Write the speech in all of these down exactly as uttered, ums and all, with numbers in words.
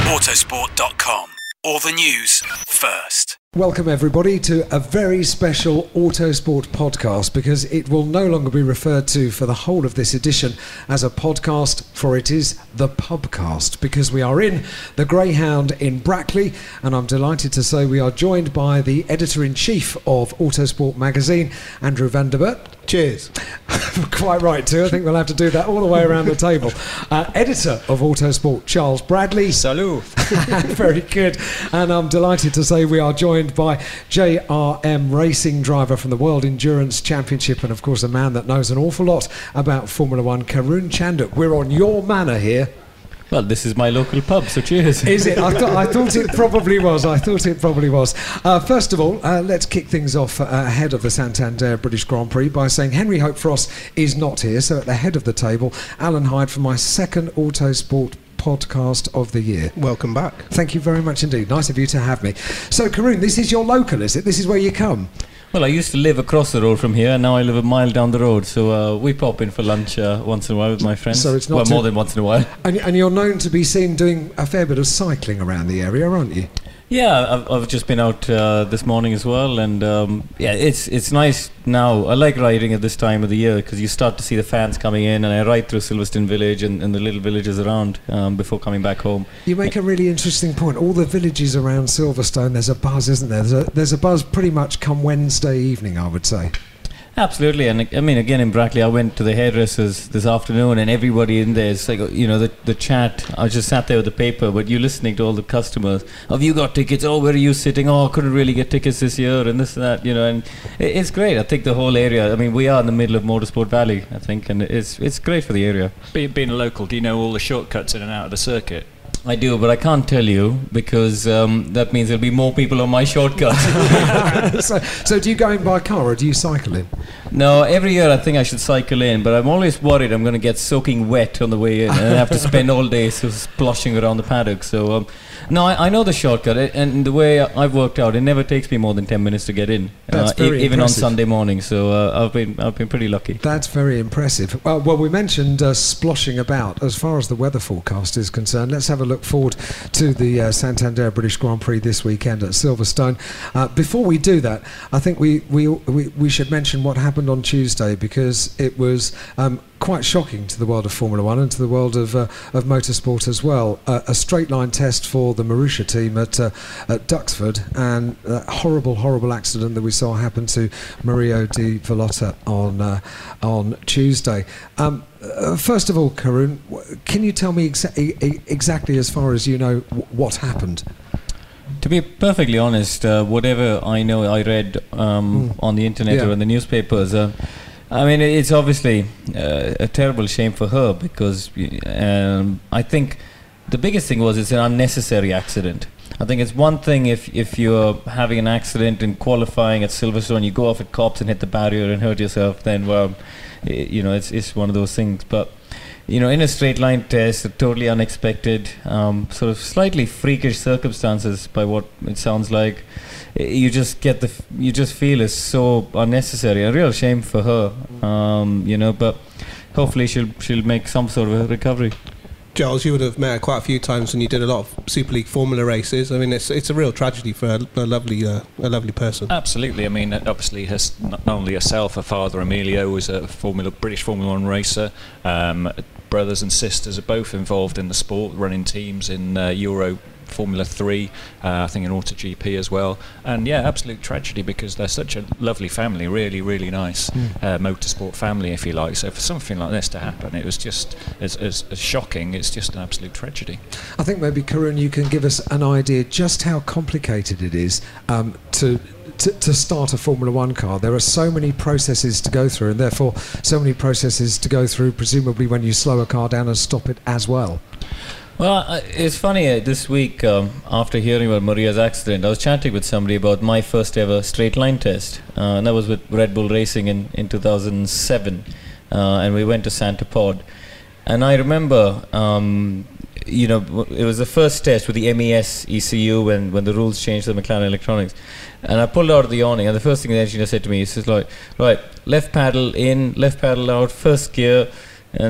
autosport dot com. All the news first. Welcome everybody to a very special Autosport podcast, because it will no longer be referred to for the whole of this edition as a podcast, for it is the pubcast, because we are in the Greyhound in Brackley, and I'm delighted to say we are joined by the editor-in-chief of Autosport magazine, Andrew van der Bert. Cheers. Quite right too. I think we'll have to do that all the way around the table. Uh, editor of Autosport, Charles Bradley. Salut. Very good. And I'm delighted to say we are joined by J R M racing driver from the World Endurance Championship, and of course a man that knows an awful lot about Formula One, Karun Chandhok. We're on your manor here. Well, this is my local pub, so cheers. Is it? I, th- I thought it probably was. I thought it probably was. Uh, first of all, uh, let's kick things off uh, ahead of the Santander British Grand Prix by saying Henry Hope Frost is not here. So at the head of the table, Alan Hyde for my second Autosport podcast of the year. Welcome back. Thank you very much indeed. Nice of you to have me. So, Karun, this is your local, is it? This is where you come? Well, I used to live across the road from here, and now I live a mile down the road. So uh, we pop in for lunch uh, once in a while with my friends. So it's not well, too- more than once in a while. And, and you're known to be seen doing a fair bit of cycling around the area, aren't you? Yeah, I've, I've just been out uh, this morning as well, and um, yeah, it's it's nice now. I like riding at this time of the year because you start to see the fans coming in, and I ride through Silverstone Village and, and the little villages around um, before coming back home. You make a really interesting point. All the villages around Silverstone, there's a buzz, isn't there? There's a, there's a buzz pretty much come Wednesday evening, I would say. Absolutely, and I mean, again in Brackley, I went to the hairdressers this afternoon, and everybody in there is like, you know, the the chat. I just sat there with the paper, but you listening to all the customers. Have you got tickets? Oh, where are you sitting? Oh, I couldn't really get tickets this year, and this and that, you know. And it, it's great. I think the whole area. I mean, we are in the middle of Motorsport Valley, I think, and it's it's great for the area. Being, being a local, do you know all the shortcuts in and out of the circuit? I do, but I can't tell you because um, that means there'll be more people on my shortcut. so, so do you go in by car or do you cycle in? No, every year I think I should cycle in, but I'm always worried I'm going to get soaking wet on the way in and I have to spend all day so sploshing around the paddock. So, um, no, I, I know the shortcut, and the way I've worked out, it never takes me more than ten minutes to get in. That's uh, very e- even impressive. on Sunday morning. So uh, I've been I've been pretty lucky. That's very impressive. Well, well we mentioned uh, sploshing about. As far as the weather forecast is concerned, let's have a look forward to the uh, Santander British Grand Prix this weekend at Silverstone. Uh, before we do that, I think we, we we we should mention what happened on Tuesday, because it was um, quite shocking to the world of Formula One and to the world of uh, of motorsport as well. Uh, a straight line test for the Marussia team at uh, at Duxford, and that horrible, horrible accident that we saw happen to Mario Di Vallota on uh, on Tuesday. Um, uh, first of all, Karun, w- can you tell me exa- e- exactly, as far as you know, w- what happened? To be perfectly honest, uh, whatever I know, I read um, Mm. on the internet Yeah. or in the newspapers. Uh, I mean, it's obviously uh, a terrible shame for her, because um, I think the biggest thing was it's an unnecessary accident. I think it's one thing if, if you're having an accident in qualifying at Silverstone, you go off at Copse and hit the barrier and hurt yourself, then, well, i- you know, it's it's one of those things. But, you know, in a straight line test, totally unexpected, um, sort of slightly freakish circumstances by what it sounds like. You just get the, f- you just feel it's so unnecessary. A real shame for her, um, you know. But hopefully she'll she'll make some sort of a recovery. Giles, you would have met her quite a few times when you did a lot of Super League Formula races. I mean, it's it's a real tragedy for a, a lovely uh, a lovely person. Absolutely. I mean, obviously, her, not only herself, her father Emilio was a Formula British Formula One racer. Um, brothers and sisters are both involved in the sport, running teams in uh, Euro Formula three, uh, I think in AutoGP as well. And yeah, absolute tragedy, because they're such a lovely family, really, really nice Mm. uh, motorsport family, if you like. So for something like this to happen, it was just as, as, as shocking. It's just an absolute tragedy. I think maybe, Karun, you can give us an idea just how complicated it is um, to, to to start a Formula One car. There are so many processes to go through, and therefore so many processes to go through, presumably when you slow a car down and stop it as well. Well, uh, it's funny, uh, this week, um, after hearing about Maria's accident, I was chatting with somebody about my first ever straight line test, uh, and that was with Red Bull Racing in, in two thousand seven, uh, and we went to Santa Pod. And I remember, um, you know, w- it was the first test with the M E S E C U when, when the rules changed to the McLaren Electronics. And I pulled out of the awning, and the first thing the engineer said to me, he says, like, right, left paddle in, left paddle out, first gear, and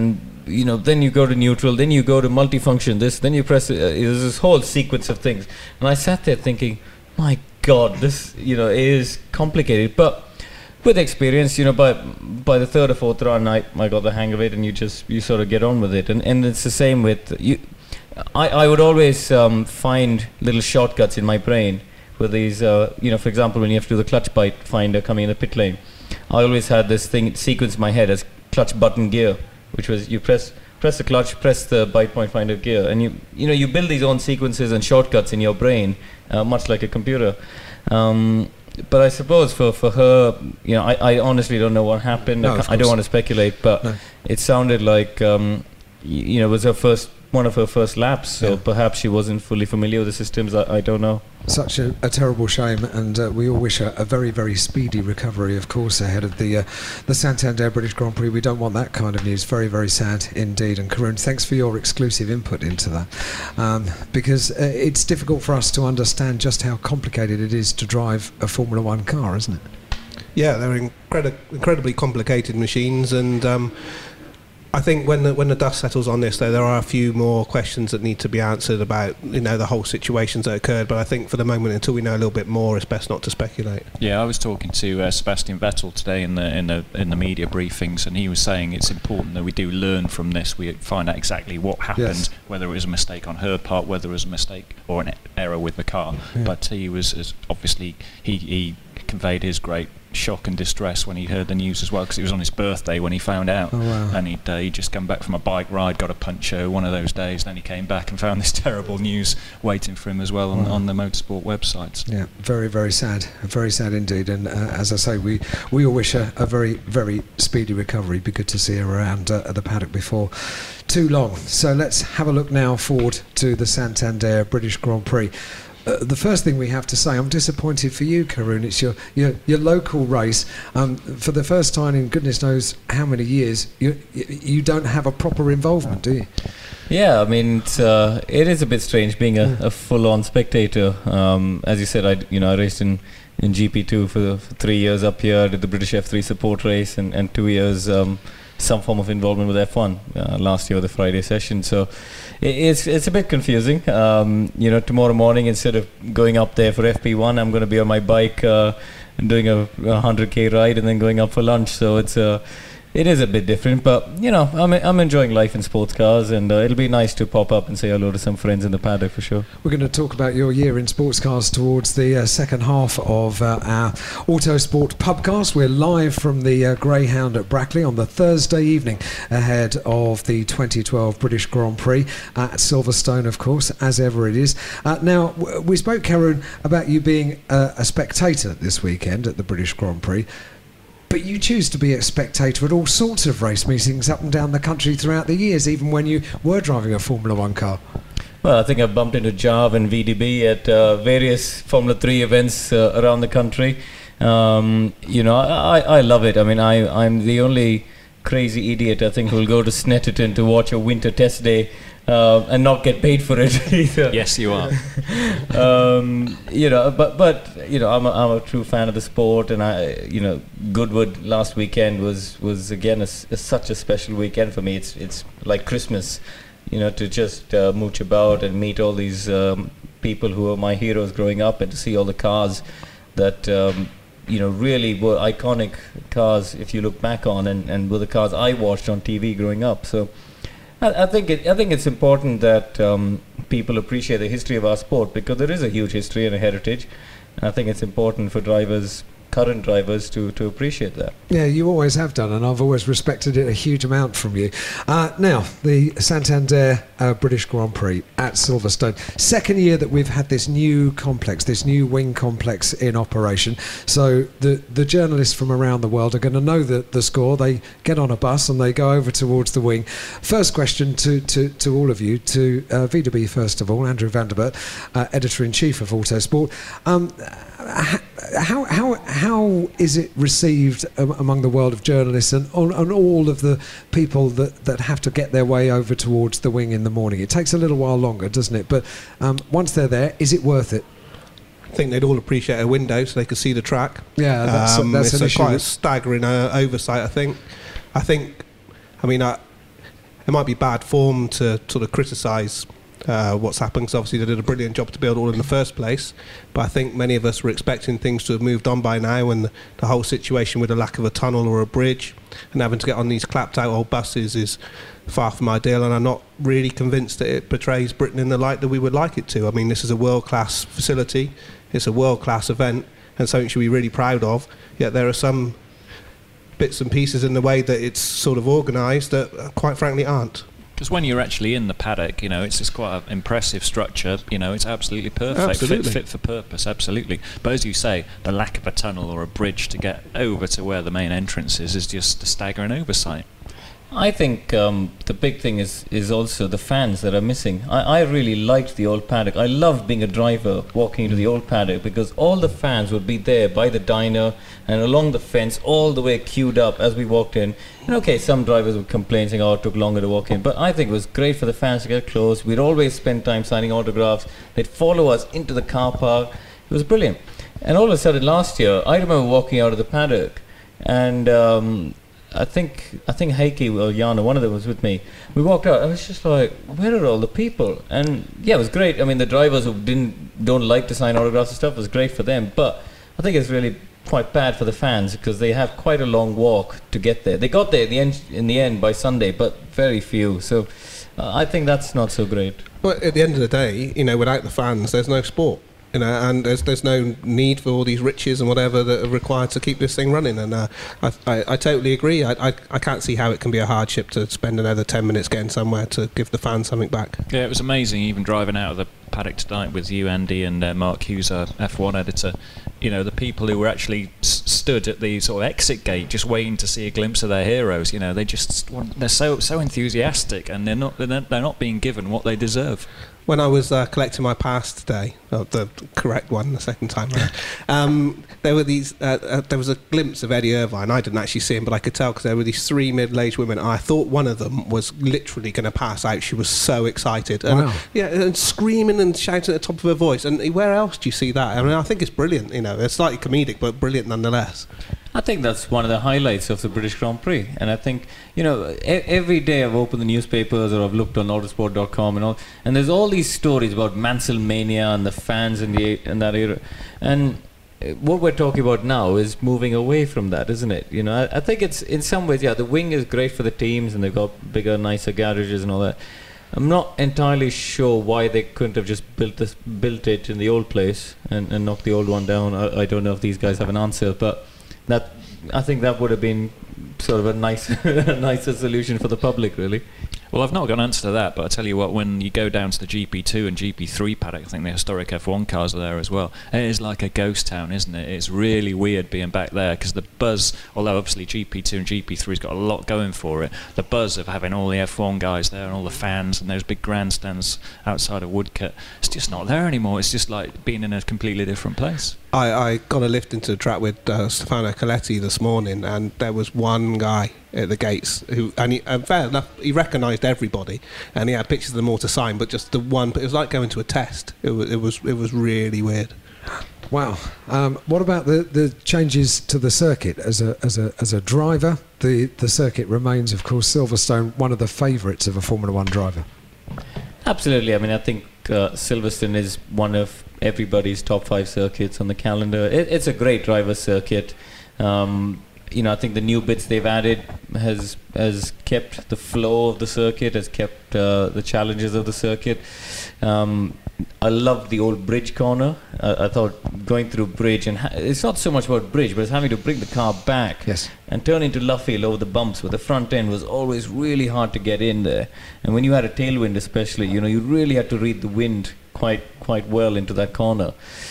you know, then you go to neutral, then you go to multifunction this, then you press, uh, there's this whole sequence of things. And I sat there thinking, my God, this, you know, is complicated. But with experience, you know, by by the third or fourth run, I, I got the hang of it, and you just, you sort of get on with it. And, and it's the same with, you. I, I would always um, find little shortcuts in my brain with these, uh, you know, for example, when you have to do the clutch bite finder coming in the pit lane, I always had this thing sequence in my head as clutch button gear, which was you press press the clutch, press the bite point finder gear, and you you know you build these own sequences and shortcuts in your brain, uh, much like a computer. Um, but I suppose for, for her, you know, I, I honestly don't know what happened. No, I, I don't want to speculate, but No. it sounded like um, y- you know it was her first one of her first laps, so Yeah. perhaps she wasn't fully familiar with the systems. I, I don't know. Such a, a terrible shame, and uh, we all wish her a very, very speedy recovery, of course, ahead of the uh, the Santander British Grand Prix. We don't want that kind of news. Very, very sad indeed. And Karun, thanks for your exclusive input into that, um, because uh, it's difficult for us to understand just how complicated it is to drive a Formula One car, isn't it? Yeah, they're incredi- incredibly complicated machines, and um, I think when the, when the dust settles on this, though, there are a few more questions that need to be answered about, you know, the whole situations that occurred. But I think for the moment, until we know a little bit more, it's best not to speculate. Yeah, I was talking to uh, Sebastian Vettel today in the in the in the media briefings, and he was saying it's important that we do learn from this. We find out exactly what happened, Yes. whether it was a mistake on her part, whether it was a mistake or an error with the car. Yeah. But he was as obviously he he conveyed his great shock and distress when he heard the news as well, because it was on his birthday when he found out. Oh, wow. And he'd, uh, he'd just come back from a bike ride, got a puncho one of those days, then he came back and found this terrible news waiting for him as well on, Wow. on the motorsport websites. Yeah, very, very sad. Very sad indeed. And uh, as I say, we, we all wish her a very, very speedy recovery. Be good to see her around uh, at the paddock before too long. So let's have a look now forward to the Santander British Grand Prix. Uh, the first thing we have to say, I'm disappointed for you, Karun. It's your your, your local race. Um, for the first time in goodness knows how many years, you you don't have a proper involvement, do you? Yeah, I mean, it's, uh, it is a bit strange being a, a full-on spectator. Um, as you said, I you know I raced in, in G P two for, for three years up here, did the British F three support race, and, and two years um, some form of involvement with F one uh, last year with the Friday session. So it, it's it's a bit confusing. Um, you know, tomorrow morning instead of going up there for F P one, I'm going to be on my bike uh, and doing a, a one hundred k ride and then going up for lunch. So it's a It is a bit different, but you know, I'm I'm enjoying life in sports cars, and uh, it'll be nice to pop up and say hello to some friends in the paddock for sure. We're going to talk about your year in sports cars towards the uh, second half of uh, our Autosport Pubcast. We're live from the uh, Greyhound at Brackley on the Thursday evening ahead of the twenty twelve British Grand Prix at Silverstone, of course, as ever it is. Uh, now, w- we spoke, Karun, about you being uh, a spectator this weekend at the British Grand Prix. But you choose to be a spectator at all sorts of race meetings up and down the country throughout the years, even when you were driving a Formula One car. Well, I think I've bumped into Jav and V D B at uh, various Formula three events uh, around the country. Um, you know, I, I love it. I mean, I, I'm the only crazy idiot, I think, who'll go to Snetterton to watch a winter test day uh, and not get paid for it either. Yes, you are. um, you know, but but you know, I'm a, I'm a true fan of the sport, and I, you know, Goodwood last weekend was was again a, a, such a special weekend for me. It's it's like Christmas, you know, to just uh, mooch about and meet all these um, people who are my heroes growing up, and to see all the cars that um, you know really were iconic cars if you look back on, and, and were the cars I watched on T V growing up. So I, I think it, I think it's important that um, people appreciate the history of our sport, because there is a huge history and a heritage. And I think it's important for drivers, current drivers, to, to appreciate that. Yeah, you always have done, and I've always respected it a huge amount from you. Uh, now, the Santander uh, British Grand Prix at Silverstone. Second year that we've had this new complex, this new wing complex in operation. So the, the journalists from around the world are going to know the, the score. They get on a bus and they go over towards the wing. First question to, to, to all of you, to uh, V W first of all, Andrew Vanderbert, uh, Editor-in-Chief of Autosport. Um, How how how is it received um, among the world of journalists and on, on all of the people that, that have to get their way over towards the wing in the morning? It takes a little while longer, doesn't it? But um, once they're there, is it worth it? I think they'd all appreciate a window so they could see the track. Yeah, that's, um, that's it's an a issue. quite a staggering uh, oversight, I think. I think, I mean, I, it might be bad form to sort of criticise uh, what's happened, because obviously they did a brilliant job to build all in the first place. But I think many of us were expecting things to have moved on by now, and the, the whole situation with the lack of a tunnel or a bridge and having to get on these clapped out old buses is far from ideal, and I'm not really convinced that it portrays Britain in the light that we would like it to. I mean, this is a world-class facility, it's a world-class event, and something you should be really proud of, yet there are some bits and pieces in the way that it's sort of organised that uh, quite frankly aren't. Because when you're actually in the paddock, you know, it's, it's quite an impressive structure. You know, it's absolutely perfect, Absolutely. Fit, fit for purpose, absolutely. But as you say, the lack of a tunnel or a bridge to get over to where the main entrance is is just a staggering oversight. I think um, the big thing is is also the fans that are missing. I, I really liked the old paddock. I loved being a driver walking into the old paddock, because all the fans would be there by the diner and along the fence, all the way queued up as we walked in. And okay, some drivers would complain saying, oh, it took longer to walk in, but I think it was great for the fans to get close. We'd always spend time signing autographs. They'd follow us into the car park. It was brilliant. And all of a sudden last year, I remember walking out of the paddock, and um, I think I think Heikki or Jana, one of them was with me. We walked out, and it's just like, where are all the people? And yeah, it was great. I mean, the drivers who didn't don't like to sign autographs and stuff, it was great for them. But I think it's really quite bad for the fans, because they have quite a long walk to get there. They got there in the end, in the end by Sunday, but very few. So uh, I think that's not so great. But at the end of the day, you know, without the fans, there's no sport. You know, and there's there's no need for all these riches and whatever that are required to keep this thing running. And uh, I, I I totally agree. I, I I can't see how it can be a hardship to spend another ten minutes getting somewhere to give the fans something back. Yeah, it was amazing. Even driving out of the paddock tonight with you, Andy, and uh, Mark Hughes, our F one editor. You know, the people who were actually s- stood at the sort of exit gate, just waiting to see a glimpse of their heroes. You know, they just want, they're so so enthusiastic, and they're not they're not, they're not being given what they deserve. When I was uh, collecting my pass today, oh, the correct one, the second time around, um, there were these. Uh, uh, there was a glimpse of Eddie Irvine. I didn't actually see him, but I could tell because there were these three middle-aged women. And I thought one of them was literally going to pass out. She was so excited, and Wow. yeah, and screaming and shouting at the top of her voice. And where else do you see that? I mean, I think it's brilliant. You know, it's slightly comedic, but brilliant nonetheless. I think that's one of the highlights of the British Grand Prix. And I think, you know, e- every day I've opened the newspapers or I've looked on autosport dot com and all, and there's all these stories about Mansell Mania and the fans in the in that era. And uh, what we're talking about now is moving away from that, isn't it? You know, I, I think it's, in some ways, yeah, the wing is great for the teams and they've got bigger, nicer garages and all that. I'm not entirely sure why they couldn't have just built this, built it in the old place and, and knocked the old one down. I, I don't know if these guys have an answer, but that I think that would have been sort of a nice, a nicer solution for the public, really. Well, I've not got an answer to that, but I tell you what, when you go down to the G P two and G P three paddock, I think the historic F one cars are there as well. It is like a ghost town, isn't it? It's really weird being back there, because the buzz, although obviously G P two and G P three's got a lot going for it, the buzz of having all the F one guys there and all the fans and those big grandstands outside of Woodcote, it's just not there anymore. It's just like being in a completely different place. I, I got a lift into the track with uh, Stefano Coletti this morning, and there was one guy at the gates who, and, he, and fair enough, he recognised everybody, and he had pictures of them all to sign, but just the one. But it was like going to a test. It was it was it was really weird. Wow. Um, what about the, the changes to the circuit as a as a as a driver? The the circuit remains, of course, Silverstone, one of the favourites of a Formula One driver. Absolutely. I mean, I think uh, Silverstone is one of everybody's top five circuits on the calendar. It, it's a great driver circuit. Um, you know, I think the new bits they've added has has kept the flow of the circuit, has kept uh, the challenges of the circuit. Um, I loved the old bridge corner. Uh, I thought going through bridge, and ha- it's not so much about bridge, but it's having to bring the car back Yes. and turn into Luffield over the bumps, where the front end was always really hard to get in there. And when you had a tailwind especially, you know, you really had to read the wind quite quite well into that corner.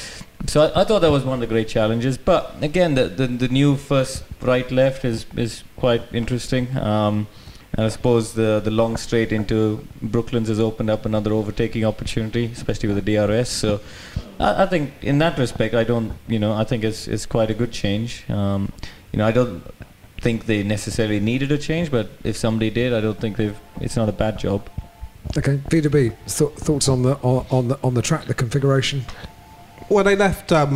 So I, I thought that was one of the great challenges. But again, the the, the new first right left is is quite interesting. Um, and I suppose the the long straight into Brooklands has opened up another overtaking opportunity, especially with the D R S. So I, I think in that respect, I don't, you know, I think it's it's quite a good change. Um, you know, I don't think they necessarily needed a change, but if somebody did, I don't think they've. It's not a bad job. Okay, V W B, th- thoughts on the on, on the on the track, the configuration? Well, they left um,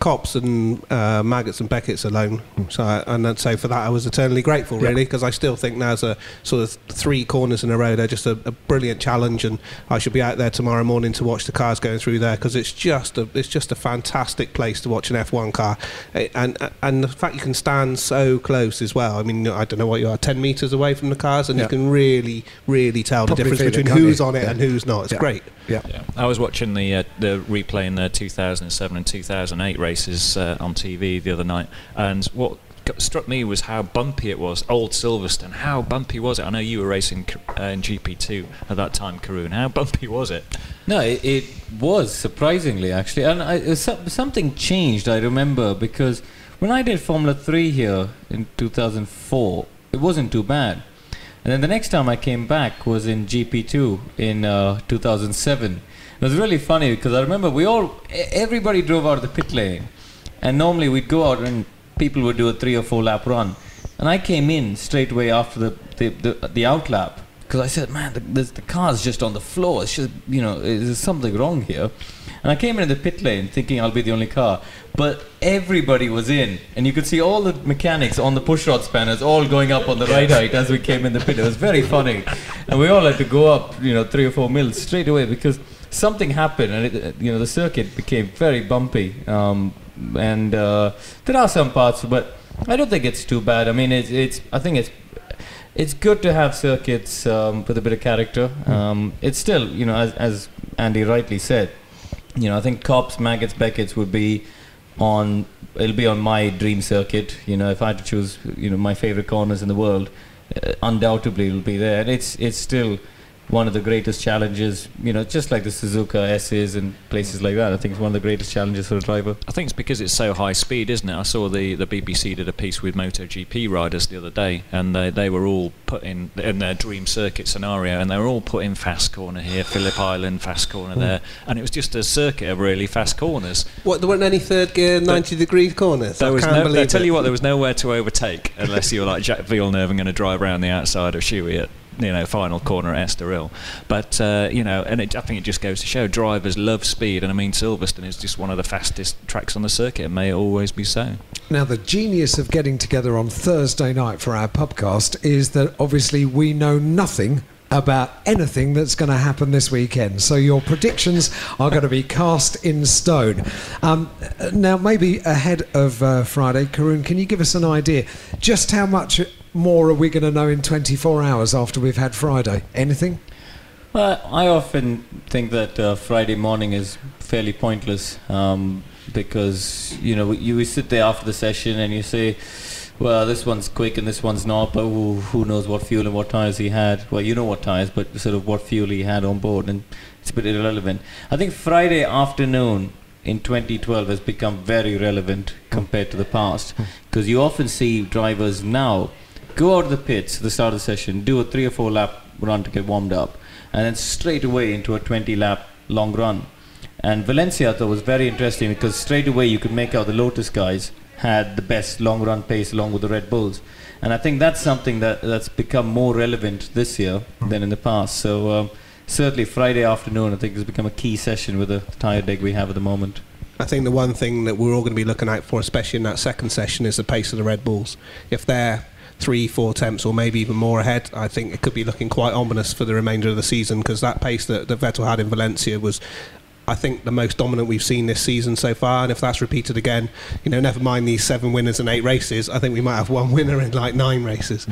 Copse and uh, Maggots and Beckett's alone. So, I, and I'd say for that I was eternally grateful, really, because I still think now's a sort of three corners in a row. They're just a, a brilliant challenge, and I should be out there tomorrow morning to watch the cars going through there, because it's just a it's just a fantastic place to watch an F one car, and and the fact you can stand so close as well. I mean, I don't know what you are, ten metres away from the cars, and yeah. you can really, really tell Probably the difference feel it, between can't who's you? on it Yeah. and who's not. It's Yeah. great. Yeah. Yeah. I was watching the uh, the replay in the two thousand seven and two thousand eight races uh, on T V the other night, and what got, struck me was how bumpy it was. Old Silverstone, how bumpy was it? I know you were racing uh, in G P two at that time, Karun. How bumpy was it? No, it, it was surprisingly actually, and I, uh, so, something changed. I remember because when I did Formula Three here in two thousand four, it wasn't too bad. And then the next time I came back was in G P two in uh, two thousand seven. It was really funny because I remember we all, e- everybody drove out of the pit lane, and normally we'd go out and people would do a three or four lap run, and I came in straight away after the the, the, the out lap because I said, man, the, the, the car's just on the floor. It's just, you know, there's something wrong here. And I came in the pit lane thinking I'll be the only car, but everybody was in, and you could see all the mechanics on the pushrod spanners all going up on the right height as we came in the pit. It was very funny, and we all had to go up, you know, three or four mils straight away because something happened, and it, you know, the circuit became very bumpy. Um, and uh, there are some parts, but I don't think it's too bad. I mean, it's, it's I think it's it's good to have circuits um, with a bit of character. Um, it's still, you know, as, as Andy rightly said. You know, I think Copse, Maggots, Beckett's would be on, it'll be on my dream circuit. You know, if I had to choose, you know, my favorite corners in the world, uh, undoubtedly it'll be there. And it's it's still one of the greatest challenges, you know, just like the Suzuka S's and places like that. I think it's one of the greatest challenges for a driver. I think it's because it's so high speed, isn't it? I saw the, the B B C did a piece with MotoGP riders the other day, and they, they were all put in in their dream circuit scenario, and they were all put in fast corner here, Phillip Island, fast corner there, and it was just a circuit of really fast corners. What, there weren't any third gear ninety degree corners? There I was can't no, believe I tell it. you what, there was nowhere to overtake unless you were like Jack Villeneuve and going to drive around the outside of Shuey at, you know, final corner at Estoril. But uh, you know, and it, I think it just goes to show drivers love speed, and I mean Silverstone is just one of the fastest tracks on the circuit, and may it always be so. Now, the genius of getting together on Thursday night for our pubcast is that obviously we know nothing about anything that's going to happen this weekend. So your predictions are going to be cast in stone. Um, now, maybe ahead of uh, Friday, Karun, can you give us an idea just how much more are we going to know in twenty-four hours after we've had Friday? Anything? Well, I often think that uh, Friday morning is fairly pointless um, because, you know, you we sit there after the session and you say, well, this one's quick and this one's not, but who, who knows what fuel and what tyres he had. Well, you know what tyres, but sort of what fuel he had on board, and it's a bit irrelevant. I think Friday afternoon in twenty twelve has become very relevant compared to the past, because you often see drivers now go out of the pits at the start of the session, do a three or four lap run to get warmed up, and then straight away into a twenty lap long run. And Valencia, I thought, was very interesting because straight away you could make out the Lotus guys had the best long run pace along with the Red Bulls. And I think that's something that, that's become more relevant this year mm. than in the past. So um, certainly Friday afternoon, I think, has become a key session with the tyre deck we have at the moment. I think the one thing that we're all going to be looking out for, especially in that second session, is the pace of the Red Bulls. If they're three, four tenths or maybe even more ahead, I think it could be looking quite ominous for the remainder of the season, because that pace that, that Vettel had in Valencia was, I think, the most dominant we've seen this season so far. And if that's repeated again, you know, never mind these seven winners in eight races, I think we might have one winner in like nine races.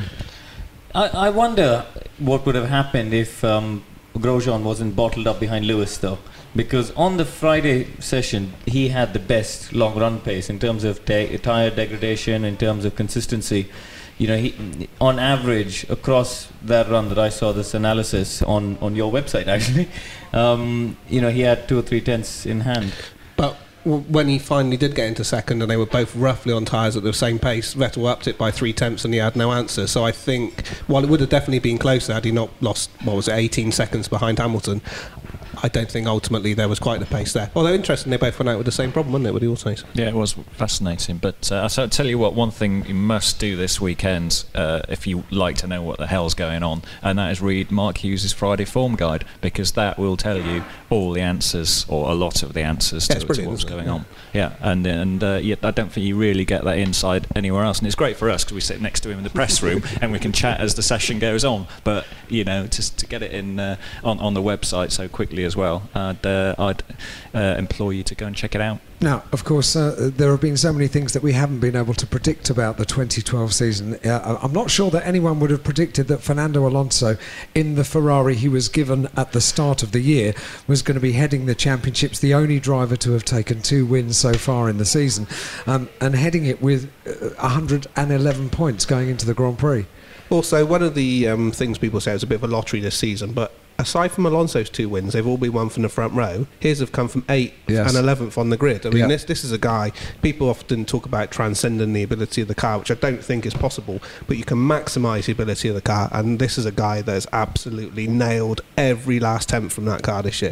I, I wonder what would have happened if um, Grosjean wasn't bottled up behind Lewis, though, because on the Friday session he had the best long run pace in terms of te- tyre degradation, in terms of consistency. You know, he, on average, across that run that I saw this analysis on, on your website, actually, um, you know, he had two or three tenths in hand. But w- when he finally did get into second and they were both roughly on tyres at the same pace, Vettel upped it by three tenths and he had no answer. So I think, while it would have definitely been closer had he not lost, what was it, eighteen seconds behind Hamilton, I don't think ultimately there was quite the pace there. Although interesting, they both went out with the same problem, wasn't it, with the Autonays? Yeah, it was fascinating. But uh, I'll tell you what, one thing you must do this weekend uh, if you like to know what the hell's going on, and that is read Mark Hughes' Friday Form Guide, because that will tell you all the answers, or a lot of the answers yeah, to, to what's going yeah. on. Yeah, and and uh, yeah, I don't think you really get that insight anywhere else. And it's great for us because we sit next to him in the press room and we can chat as the session goes on. But, you know, just to get it in uh, on, on the website so quickly as well, I'd, uh, I'd uh, implore you to go and check it out. Now, of course, uh, there have been so many things that we haven't been able to predict about the twenty twelve season. Uh, I'm not sure that anyone would have predicted that Fernando Alonso, in the Ferrari he was given at the start of the year, was going to be heading the championships, the only driver to have taken two wins so far in the season, um, and heading it with uh, one hundred eleven points going into the Grand Prix. Also, one of the um, things people say is a bit of a lottery this season, but aside from Alonso's two wins, they've all been won from the front row. His have come from eighth yes. and eleventh on the grid. I mean, yep. this this is a guy, people often talk about transcending the ability of the car, which I don't think is possible, but you can maximise the ability of the car, and this is a guy that has absolutely nailed every last tenth from that car this year.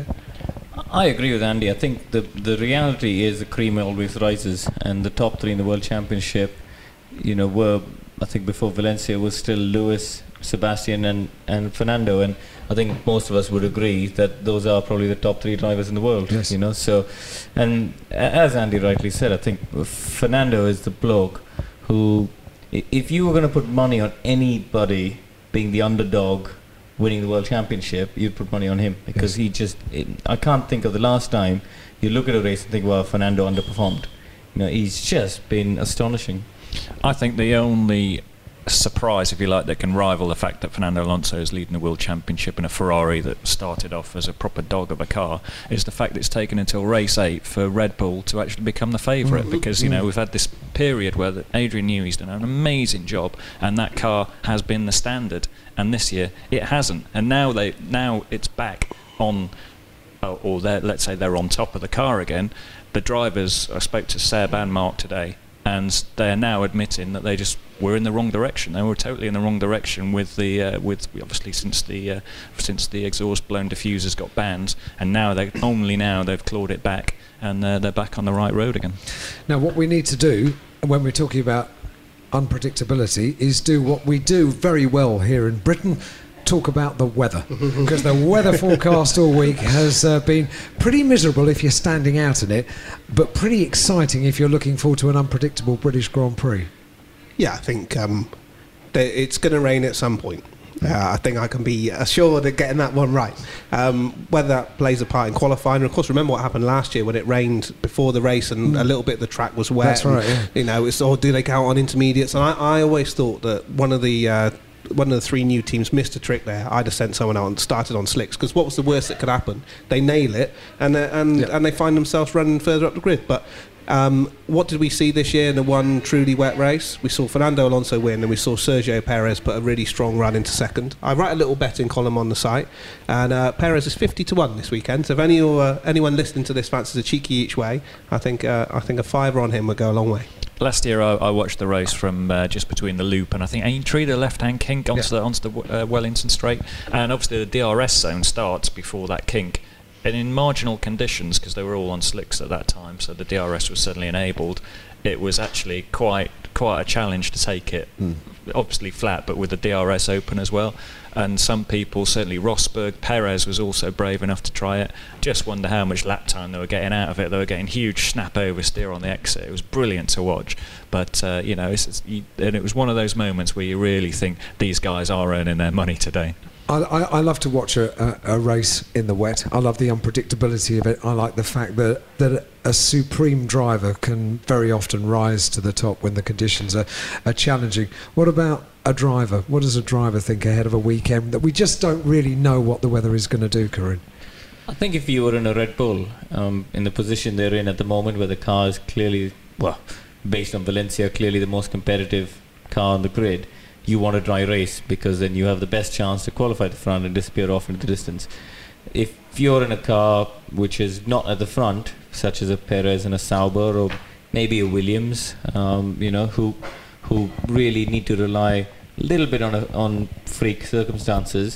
I agree with Andy. I think the the reality is the cream always rises, and the top three in the World Championship, you know, were, I think before Valencia, was still Lewis, Sebastian and, and Fernando, and I think most of us would agree that those are probably the top three drivers in the world. Yes. You know, so, and as Andy rightly said, I think Fernando is the bloke who, if you were going to put money on anybody being the underdog winning the World Championship, you'd put money on him, because yes. he just, it, I can't think of the last time you look at a race and think, well, Fernando underperformed. You know, he's just been astonishing. I think the only surprise, if you like, that can rival the fact that Fernando Alonso is leading the World Championship in a Ferrari that started off as a proper dog of a car is the fact that it's taken until race eight for Red Bull to actually become the favourite, mm-hmm. because, you know, we've had this period where the Adrian Newey's done an amazing job and that car has been the standard, and this year it hasn't, and now they now it's back on, uh, or they're, let's say they're on top of the car again. The drivers, I spoke to Seb and Mark today, and they are now admitting that they just were in the wrong direction. They were totally in the wrong direction with the uh, with obviously since the uh, since the exhaust blown diffusers got banned, and now they only now they've clawed it back, and uh, they're back on the right road again. Now, what we need to do when we're talking about unpredictability is do what we do very well here in Britain. Talk about the weather, because the weather forecast all week has uh, been pretty miserable if you're standing out in it, but pretty exciting if you're looking forward to an unpredictable British Grand Prix. Yeah, I think um, it's going to rain at some point. Uh, I think I can be assured of getting that one right. Um, whether that plays a part in qualifying, and of course, remember what happened last year when it rained before the race and mm. a little bit of the track was wet. That's right. And, yeah. You know, it's or do they count on intermediates? And I, I always thought that one of the uh, one of the three new teams missed a trick there. I'd have sent someone out and started on slicks, because what was the worst that could happen? They nail it and uh, and yep. and they find themselves running further up the grid. But um, what did we see this year in the one truly wet race? We saw Fernando Alonso win, and we saw Sergio Perez put a really strong run into second. I write a little betting column on the site, and uh, Perez is fifty to one this weekend. So if any uh, anyone listening to this fancies a cheeky each way, I think uh, I think a fiver on him would go a long way. Last year I, I watched the race from uh, just between the loop and I think Aintree, the left-hand kink, onto yeah. the, onto the uh, Wellington straight, and obviously the D R S zone starts before that kink, and in marginal conditions, because they were all on slicks at that time, so the D R S was suddenly enabled, it was actually quite quite a challenge to take it, mm. obviously flat, but with the D R S open as well. And some people, certainly Rosberg, Perez was also brave enough to try it. Just wonder how much lap time they were getting out of it. They were getting huge snap oversteer on the exit. It was brilliant to watch. But uh, you know, it's, it's, you, and it was one of those moments where you really think these guys are earning their money today. I, I, I love to watch a, a, a race in the wet. I love the unpredictability of it. I like the fact that, that a supreme driver can very often rise to the top when the conditions are, are challenging. What about a driver? What does a driver think ahead of a weekend that we just don't really know what the weather is going to do, Corinne? I think if you were in a Red Bull, um, in the position they're in at the moment, where the car is clearly, well, based on Valencia, clearly the most competitive car on the grid, you want a dry race, because then you have the best chance to qualify at the front and disappear off into the distance. If you're in a car which is not at the front, such as a Perez and a Sauber, or maybe a Williams, um, you know, who who really need to rely a little bit on a, on freak circumstances,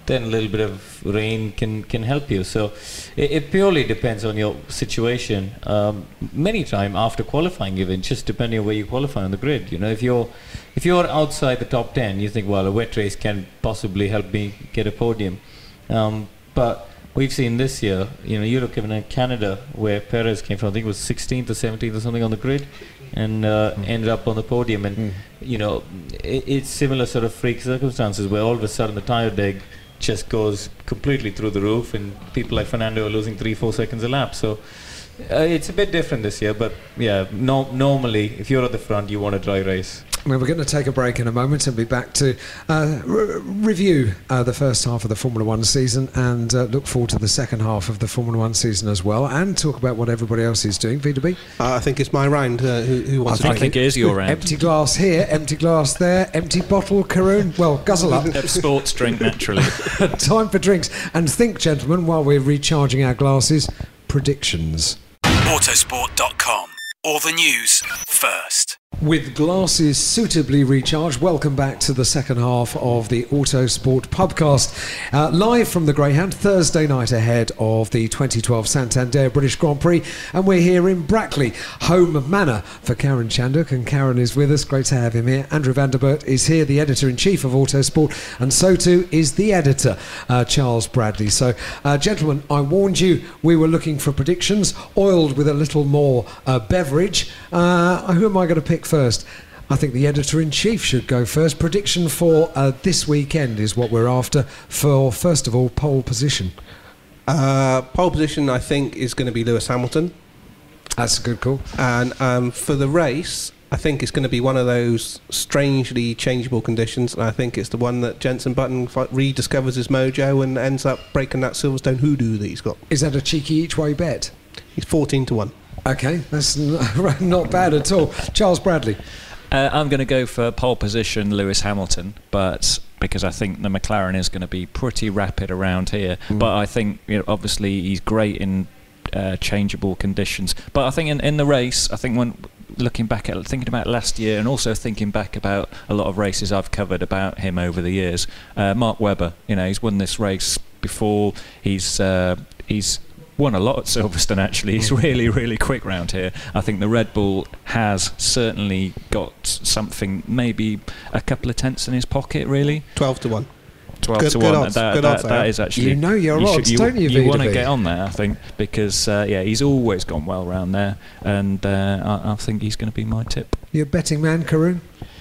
then a little bit of rain can, can help you. So it, it purely depends on your situation. Um, many times after qualifying, even just depending on where you qualify on the grid. You know, if you're if you're outside the top ten, you think, well, a wet race can possibly help me get a podium. Um, but we've seen this year, you know, you look even in Canada, where Perez came from, I think it was sixteenth or seventeenth or something on the grid, and uh, mm. ended up on the podium. And mm. you know, it, it's similar sort of freak circumstances where all of a sudden the tyre deg just goes completely through the roof, and people like Fernando are losing three, four seconds a lap. So uh, it's a bit different this year, but yeah, no, normally if you're at the front, you want a dry race. Well, we're going to take a break in a moment and be back to uh, re- review uh, the first half of the Formula One season and uh, look forward to the second half of the Formula One season as well, and talk about what everybody else is doing. V W B? Uh, I think it's my round. Uh, who, who wants I to think, I think it is your round. Empty glass here, empty glass there, empty bottle, Karun. Well, guzzle up. Sports drink, naturally. Time for drinks. And think, gentlemen, while we're recharging our glasses, predictions. Autosport dot com. All the news first. With glasses suitably recharged, welcome back to the second half of the Autosport Pubcast. Uh, live from the Greyhound, Thursday night ahead of the twenty twelve Santander British Grand Prix. And we're here in Brackley, home manor for Karun Chandhok. And Karun is with us. Great to have him here. Andrew Vanderbert is here, the editor-in-chief of Autosport. And so too is the editor, uh, Charles Bradley. So, uh, gentlemen, I warned you we were looking for predictions, oiled with a little more uh, beverage. Uh, who am I going to pick first? I think the editor-in-chief should go first. Prediction for uh, this weekend is what we're after for, first of all, pole position. Uh, pole position, I think, is going to be Lewis Hamilton. That's a good call. And um, for the race, I think it's going to be one of those strangely changeable conditions, and I think it's the one that Jenson Button rediscovers his mojo and ends up breaking that Silverstone hoodoo that he's got. Is that a cheeky each-way bet? He's fourteen to one. Okay, that's n- not bad at all. Charles Bradley. Uh, I'm going to go for pole position Lewis Hamilton, but because I think the McLaren is going to be pretty rapid around here. Mm. But I think, you know, obviously he's great in uh, changeable conditions. But I think in, in the race, I think when looking back at thinking about last year and also thinking back about a lot of races I've covered about him over the years, uh, Mark Webber, you know, he's won this race before. He's uh, he's won a lot at Silverstone, actually. He's really, really quick round here. I think the Red Bull has certainly got something, maybe a couple of tenths in his pocket, really. twelve to one. twelve good, to good one. Odds. That, good that, odds that is actually... You know your you odds, should, you, don't you, You want to V W B? get on there, I think, because, uh, yeah, he's always gone well round there, and uh, I, I think he's going to be my tip. You're a betting man, Karun?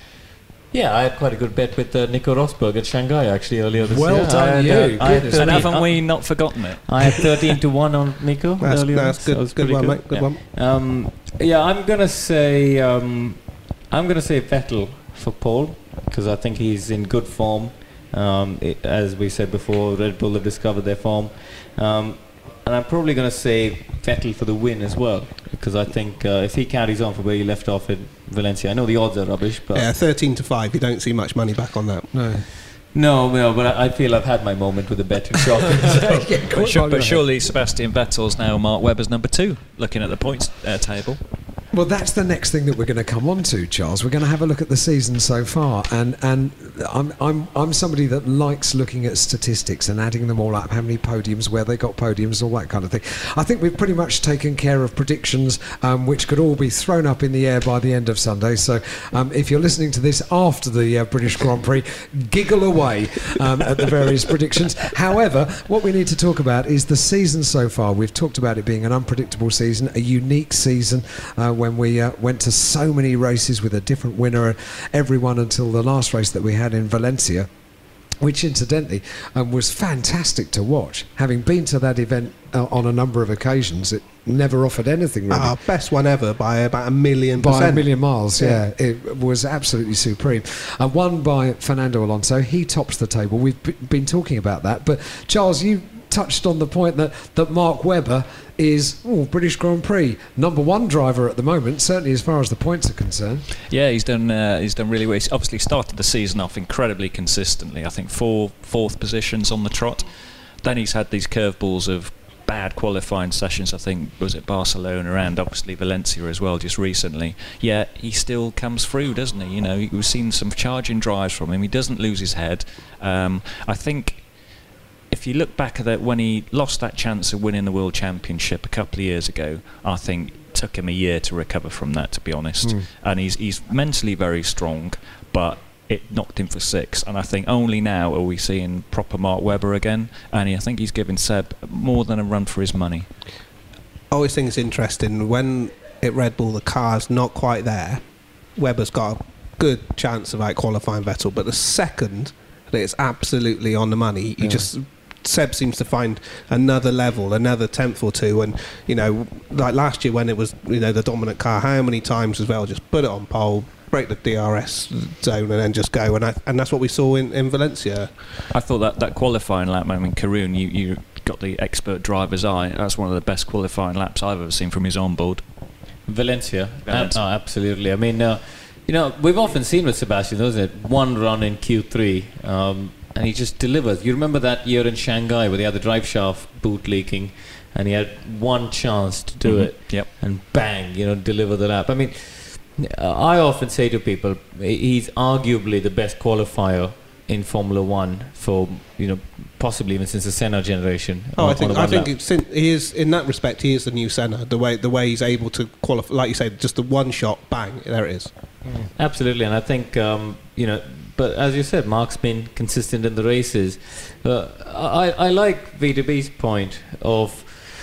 Yeah, I had quite a good bet with uh, Nico Rosberg at Shanghai actually earlier this well year. Well done, I you. had, uh, I had and haven't we not forgotten it? I had thirteen to one on Nico that's, earlier. That's so good. Good one, good. mate. Good yeah. one. Um, yeah, I'm gonna say um, I'm gonna say Vettel for pole because I think he's in good form. Um, it, as we said before, Red Bull have discovered their form. Um, And I'm probably going to say Vettel for the win as well, because I think uh, if he carries on from where he left off in Valencia, I know the odds are rubbish, but yeah, thirteen to five. You don't see much money back on that. No. No, no, but I, I feel I've had my moment with the betting shop. So. yeah, but, sure, but surely Sebastian Vettel's now Mark Webber's number two, looking at the points uh, table. Well, that's the next thing that we're going to come on to, Charles. We're going to have a look at the season so far, and and I'm I'm I'm somebody that likes looking at statistics and adding them all up, how many podiums, where they got podiums, all that kind of thing. I think we've pretty much taken care of predictions, um, which could all be thrown up in the air by the end of Sunday. So, um, if you're listening to this after the uh, British Grand Prix, giggle away um, at the various predictions. However, what we need to talk about is the season so far. We've talked about it being an unpredictable season, a unique season. Uh, when we uh, went to so many races with a different winner, every one until the last race that we had in Valencia, which incidentally um, was fantastic to watch. Having been to that event uh, on a number of occasions, it never offered anything really. Our best one ever by about a million by percent. a million miles, yeah. Yeah. It was absolutely supreme. Uh, won by Fernando Alonso. He tops the table. We've b- been talking about that. But Charles, you touched on the point that, that Mark Webber is oh, British Grand Prix number one driver at the moment, certainly as far as the points are concerned. Yeah, he's done uh, he's done really well. He's obviously started the season off incredibly consistently. I think four fourth positions on the trot. Then he's had these curveballs of bad qualifying sessions. I think was it Barcelona and obviously Valencia as well just recently. Yeah, he still comes through, doesn't he? You know, we've seen some charging drives from him. He doesn't lose his head. Um, I think if you look back at that, when he lost that chance of winning the World Championship a couple of years ago, I think it took him a year to recover from that, to be honest. Mm. And he's he's mentally very strong, but it knocked him for six. And I think only now are we seeing proper Mark Webber again. And he, I think he's giving Seb more than a run for his money. I always think it's interesting when at Red Bull the car's not quite there. Webber's got a good chance of out qualifying Vettel, but the second that it's absolutely on the money, you yeah. just Seb seems to find another level, another tenth or two. And you know, like last year when it was, you know, the dominant car, how many times as well just put it on pole, break the D R S zone, and then just go. And I, and that's what we saw in, in Valencia. I thought that that qualifying lap, I mean, Karun, you you got the expert driver's eye. That's one of the best qualifying laps I've ever seen from his onboard. Valencia, Valencia. Uh, oh, absolutely. I mean, uh, you know, we've often seen with Sebastian, wasn't it? One run in Q three, um, and he just delivers. You remember that year in Shanghai where they had the drive shaft boot leaking, and he had one chance to do mm-hmm. it, yep. and bang, you know, deliver the lap. I mean, uh, I often say to people, he's arguably the best qualifier in Formula One for, you know, possibly even since the Senna generation. Oh, on, I think on I think it's in, he is in that respect. He is the new Senna. The way the way he's able to qualify, like you said, just the one shot, bang, there it is. Mm. Absolutely, and I think um, you know. But as you said, Mark's been consistent in the races. Uh, I I like V two B's point of.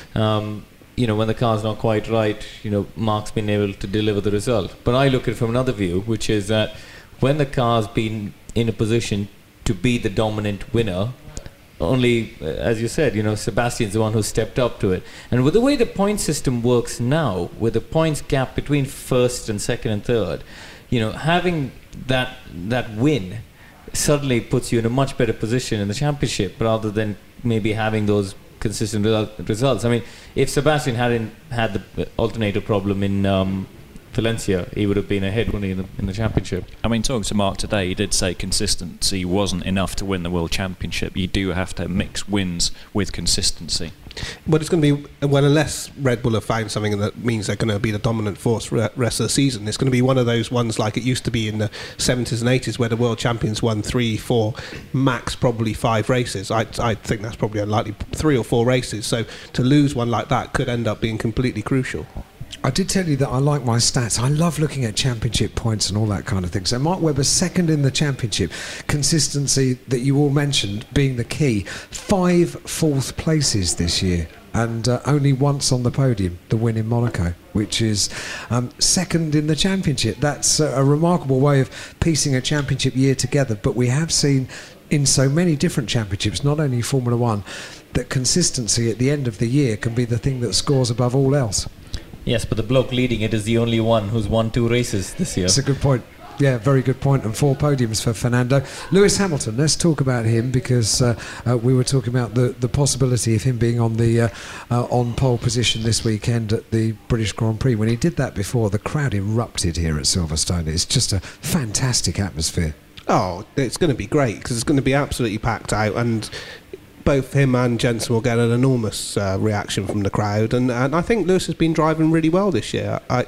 Um, you know, when the car's not quite right, you know, Mark's been able to deliver the result. But I look at it from another view, which is that when the car's been in a position to be the dominant winner, only, uh, as you said, you know, Sebastian's the one who stepped up to it. And with the way the point system works now, with the points gap between first and second and third, you know, having that that win suddenly puts you in a much better position in the championship rather than maybe having those consistent result, results. I mean, if Sebastian hadn't had the alternator problem in um, Valencia, he would have been ahead, wouldn't he, in the, in the championship? I mean, talking to Mark today, he did say consistency wasn't enough to win the World Championship. You do have to mix wins with consistency. But it's going to be, well, unless Red Bull have found something that means they're going to be the dominant force for the rest of the season, it's going to be one of those ones like it used to be in the seventies and eighties where the world champions won three, four, max probably five races. I I think that's probably unlikely, three or four races. So to lose one like that could end up being completely crucial. I did tell you that I like my stats. I love looking at championship points and all that kind of thing. So Mark Webber's second in the championship. Consistency that you all mentioned being the key. Five fourth places this year. And uh, only once on the podium, the win in Monaco, which is um, second in the championship. That's uh, a remarkable way of piecing a championship year together. But we have seen in so many different championships, not only Formula One, that consistency at the end of the year can be the thing that scores above all else. Yes, but the bloke leading it is the only one who's won two races this year. That's a good point. Yeah, very good point. And four podiums for Fernando. Lewis Hamilton, let's talk about him because uh, uh, we were talking about the, the possibility of him being on the uh, uh, on pole position this weekend at the British Grand Prix. When he did that before, the crowd erupted here at Silverstone. It's just a fantastic atmosphere. Oh, it's going to be great because it's going to be absolutely packed out, and both him and Jensen will get an enormous uh, reaction from the crowd, and, and I think Lewis has been driving really well this year. I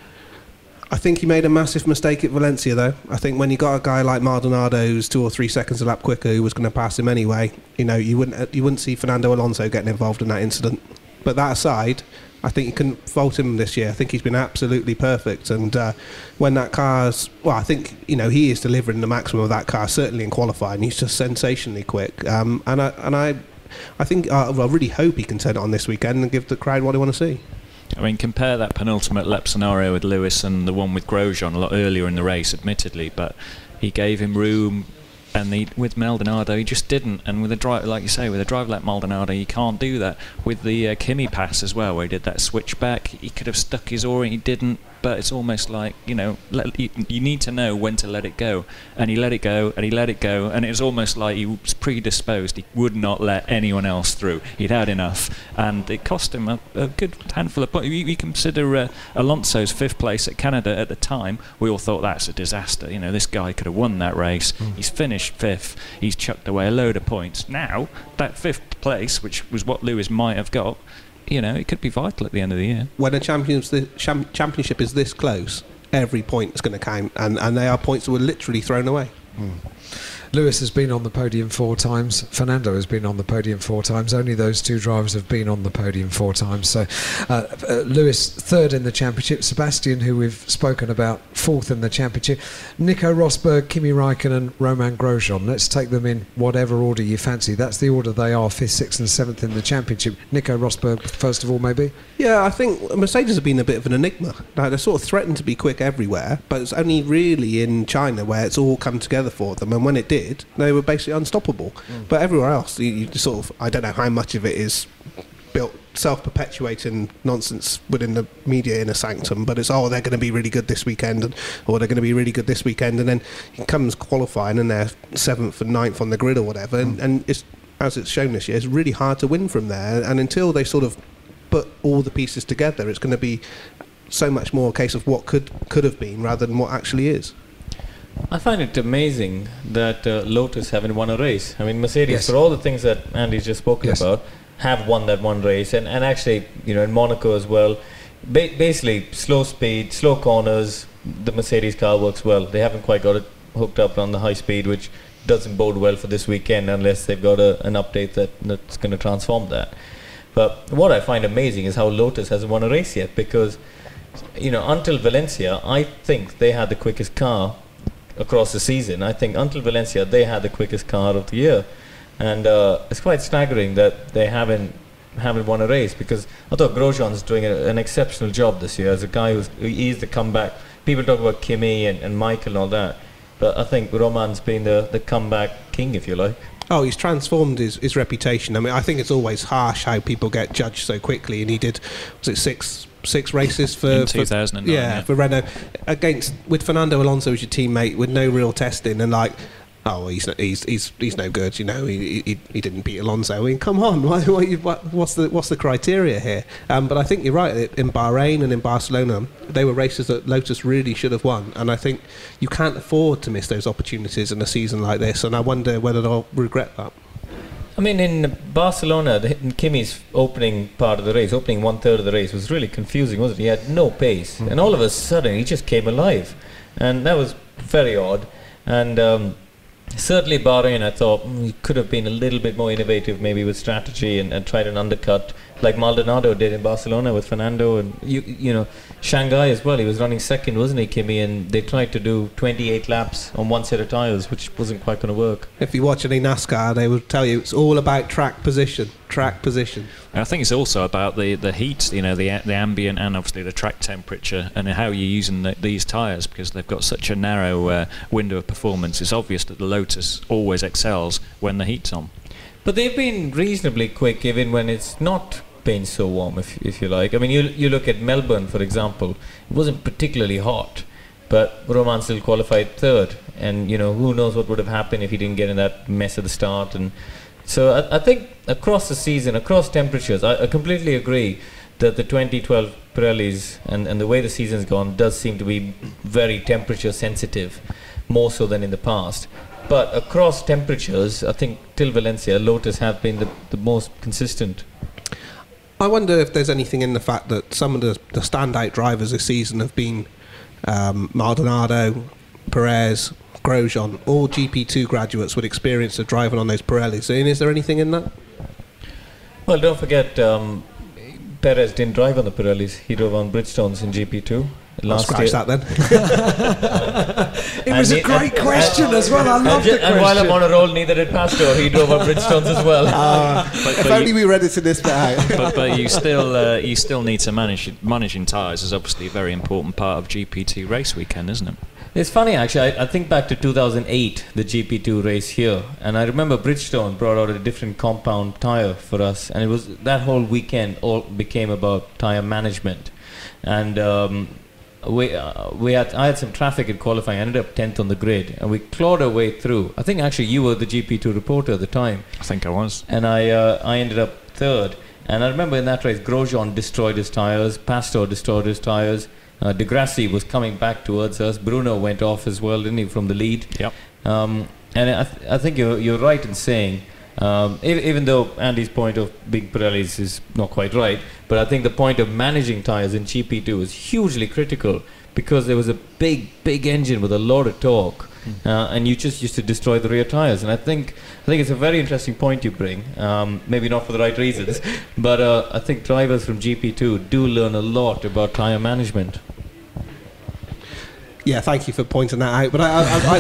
I think he made a massive mistake at Valencia though. I think when you got a guy like Maldonado who's two or three seconds a lap quicker who was going to pass him anyway, you know, you wouldn't you wouldn't see Fernando Alonso getting involved in that incident. But that aside, I think you can fault him this year. I think he's been absolutely perfect, and uh, when that car's, well, I think, you know, he is delivering the maximum of that car, certainly in qualifying. He's just sensationally quick, um, and I and I, I think uh, well, I really hope he can turn it on this weekend and give the crowd what they want to see. I mean, compare that penultimate lap scenario with Lewis and the one with Grosjean a lot earlier in the race, admittedly, but he gave him room. And he, with Maldonado, he just didn't. And with a driver, like you say, with a driver like Maldonado, you can't do that. With the uh, Kimi pass as well, where he did that switchback, he could have stuck his oar, and he didn't. But it's almost like, you know, let, you, you need to know when to let it go. And he let it go, and he let it go, and it was almost like he was predisposed. He would not let anyone else through. He'd had enough, and it cost him a, a good handful of points. You, you consider uh, Alonso's fifth place at Canada at the time. We all thought that's a disaster. You know, this guy could have won that race. Mm. He's finished fifth. He's chucked away a load of points. Now, that fifth place, which was what Lewis might have got, you know, it could be vital at the end of the year. When a champions, the champ- championship is this close, every point is going to count, and, and they are points that were literally thrown away. Mm. Lewis has been on the podium four times. Fernando has been on the podium four times. Only those two drivers have been on the podium four times. So uh, uh, Lewis third in the championship. Sebastian, who we've spoken about, fourth in the championship. Nico Rosberg, Kimi Raikkonen, Romain Grosjean. Let's take them in whatever order you fancy. That's the order they are, fifth, sixth and seventh in the championship. Nico Rosberg, first of all, maybe? Yeah, I think Mercedes have been a bit of an enigma. Like, they're sort of threatened to be quick everywhere, but it's only really in China where it's all come together for them, and when it did, they were basically unstoppable. Mm. But everywhere else, you, you sort of, I don't know how much of it is built self-perpetuating nonsense within the media inner sanctum, but it's, oh, they're going to be really good this weekend, and, or they're going to be really good this weekend, and then it comes qualifying and they're seventh and ninth on the grid or whatever, mm. and, and it's, as it's shown this year, it's really hard to win from there, and until they sort of put all the pieces together, it's going to be so much more a case of what could could have been rather than what actually is. I find it amazing that uh, Lotus haven't won a race. I mean, Mercedes, yes. for all the things that Andy's just spoken yes. about, have won that one race, and, and actually, you know, in Monaco as well, ba- basically slow speed, slow corners, the Mercedes car works well. They haven't quite got it hooked up on the high speed, which doesn't bode well for this weekend unless they've got a, an update that, that's going to transform that. But what I find amazing is how Lotus hasn't won a race yet, because, you know, until Valencia, I think they had the quickest car across the season. I think until Valencia, they had the quickest car of the year. And uh, it's quite staggering that they haven't haven't won a race, because I thought Grosjean's doing a, an exceptional job this year as a guy who's he's the comeback. People talk about Kimi and, and Michael and all that, but I think Roman's been the, the comeback king, if you like. Oh, he's transformed his, his reputation. I mean, I think it's always harsh how people get judged so quickly, and he did, was it six six races for... In two thousand nine, for, yeah, yeah, for Renault. Against, with Fernando Alonso as your teammate, with no real testing, and like, oh, he's he's he's he's no good, you know. He he, he didn't beat Alonso. I mean, come on, why, why, what, what's the what's the criteria here? Um, but I think you're right. In Bahrain and in Barcelona, they were races that Lotus really should have won, and I think you can't afford to miss those opportunities in a season like this. And I wonder whether they'll regret that. I mean, in Barcelona, the, in Kimi's opening part of the race, opening one third of the race, was really confusing, wasn't it? He had no pace, mm. and all of a sudden he just came alive, and that was very odd. And um, certainly Bahrain, I thought mm, he could have been a little bit more innovative, maybe with strategy, and, and tried an undercut like Maldonado did in Barcelona with Fernando, and you you know Shanghai as well. He was running second, wasn't he, Kimi? And they tried to do twenty-eight laps on one set of tyres, which wasn't quite going to work. If you watch any NASCAR, they would tell you it's all about track position, track position. I think it's also about the, the heat, you know, the the ambient and obviously the track temperature, and how you're using the, these tyres, because they've got such a narrow uh, window of performance. It's obvious that the Lotus always excels when the heat's on. But they've been reasonably quick even when it's not been so warm, if if you like. I mean, you you look at Melbourne, for example. It wasn't particularly hot, but Roman still qualified third, and you know, who knows what would have happened if he didn't get in that mess at the start. And so I, I think across the season, across temperatures, I, I completely agree that the twenty twelve Pirellis and, and the way the season's gone does seem to be very temperature sensitive, more so than in the past. But across temperatures, I think till Valencia, Lotus have been the, the most consistent. I wonder if there's anything in the fact that some of the, the standout drivers this season have been um, Maldonado, Perez, Grosjean, all G P two graduates with experience of driving on those Pirellis. And is there anything in that? Well, don't forget, um, Perez didn't drive on the Pirellis. He drove on Bridgestones in G P two. Last I'll scratch year. that then. It was and a great and, question and, as well. I love the question. And while I'm on a roll, neither did Pastor. He drove on Bridgestones as well. Uh, but, but if only we read it to this bit out. but, but you still uh, you still need to manage managing tyres is obviously a very important part of G P two race weekend, isn't it? It's funny actually. I, I think back to two thousand eight, the G P two race here, and I remember Bridgestone brought out a different compound tyre for us, and it was that whole weekend all became about tyre management, and. Um, We uh, we had I had some traffic in qualifying. I ended up tenth on the grid, and we clawed our way through. I think actually you were the G P two reporter at the time. I think I was. And I uh, I ended up third. And I remember in that race, Grosjean destroyed his tyres, Pastor destroyed his tyres, uh, De Grassi was coming back towards us. Bruno went off as well, didn't he, from the lead? Yep. Um, and I th- I think you're you're right in saying. Um, even though Andy's point of big Pirellis is not quite right, but I think the point of managing tyres in G P two is hugely critical, because there was a big, big engine with a lot of torque. Uh, and you just used to destroy the rear tyres, and I think I think it's a very interesting point you bring. Um, maybe not for the right reasons, but uh, I think drivers from G P two do learn a lot about tyre management. Yeah, thank you for pointing that out. But I, I, I,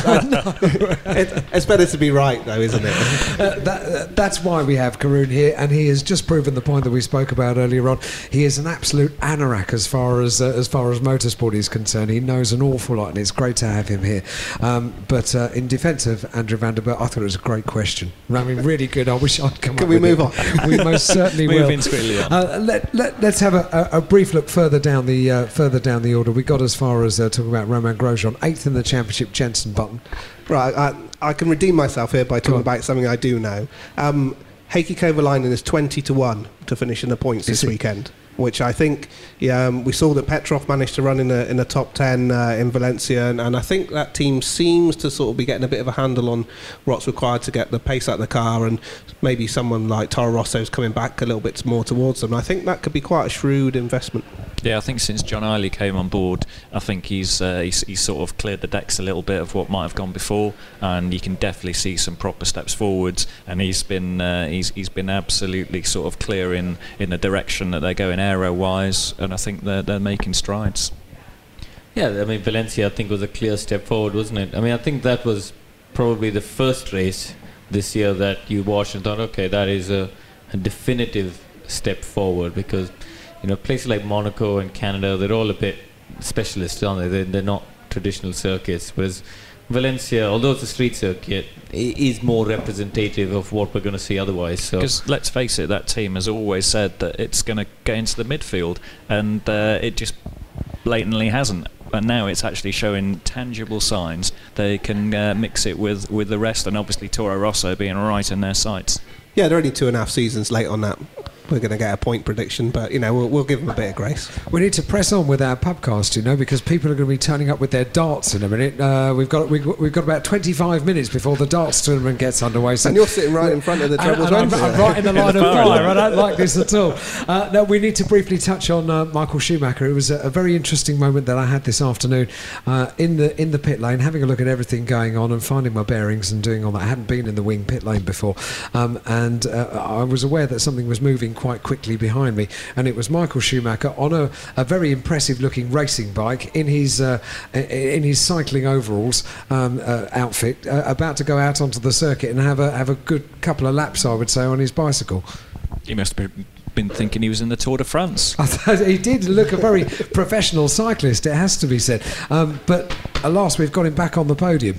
I, it, it's better to be right, though, isn't it? Uh, that, uh, that's why we have Karun here, and he has just proven the point that we spoke about earlier on. He is an absolute anorak as far as uh, as far as motorsport is concerned. He knows an awful lot, and it's great to have him here. Um, but uh, in defence of Andrew van der Belt, I thought it was a great question. I mean, really good. I wish I'd come. Can up we with move it. on? We most certainly Move will. in swiftly on. Uh, let, let, let's have a, a, a brief look further down the uh, further down the order. We got as far as uh, talking about Romain Grosjean, eighth in the championship. Jenson Button. Right, I, I can redeem myself here by talking about something I do know. Um, Heikki Kovalainen is twenty to one to finish in the points this weekend, which I think yeah, um, we saw that Petrov managed to run in a in a top ten uh, in Valencia, and, and I think that team seems to sort of be getting a bit of a handle on what's required to get the pace out of the car, and maybe someone like Toro Rosso's coming back a little bit more towards them. I think that could be quite a shrewd investment. Yeah, I think since John Eiley came on board, I think he's, uh, he's he's sort of cleared the decks a little bit of what might have gone before, and you can definitely see some proper steps forwards. And he's been uh, he's he's been absolutely sort of clear in, in the direction that they're going aero-wise, and I think they're they're making strides. Yeah, I mean Valencia, I think was a clear step forward, wasn't it? I mean, I think that was probably the first race this year that you watched and thought, okay, that is a, a definitive step forward, because you know, places like Monaco and Canada, they're all a bit specialist, aren't they? They're, they're not traditional circuits. Whereas Valencia, although it's a street circuit, it is more representative of what we're going to see otherwise. So, because let's face it, that team has always said that it's going to get into the midfield, and uh, it just blatantly hasn't. And now it's actually showing tangible signs they can uh, mix it with, with the rest, and obviously Toro Rosso being right in their sights. Yeah, they're only two and a half seasons late on that. We're going to get a point prediction, but you know we'll, we'll give them a bit of grace. We need to press on with our pubcast, you know, because people are going to be turning up with their darts in a minute. Uh, we've got we've, we've got about twenty-five minutes before the darts tournament gets underway. So and you're sitting right in front of the treble I'm, twenty. I'm right in the line of fire. I don't like this at all. Uh, no, we need to briefly touch on uh, Michael Schumacher. It was a, a very interesting moment that I had this afternoon uh, in the in the pit lane, having a look at everything going on and finding my bearings and doing all that. I hadn't been in the wing pit lane before, um, and uh, I was aware that something was moving quite quickly behind me, and it was Michael Schumacher on a, a very impressive looking racing bike in his uh, in his cycling overalls um, uh, outfit, uh, about to go out onto the circuit and have a have a good couple of laps, I would say, on his bicycle. He must have been thinking he was in the Tour de France. I thought he did look a very professional cyclist, it has to be said, um, but alas, we've got him back on the podium.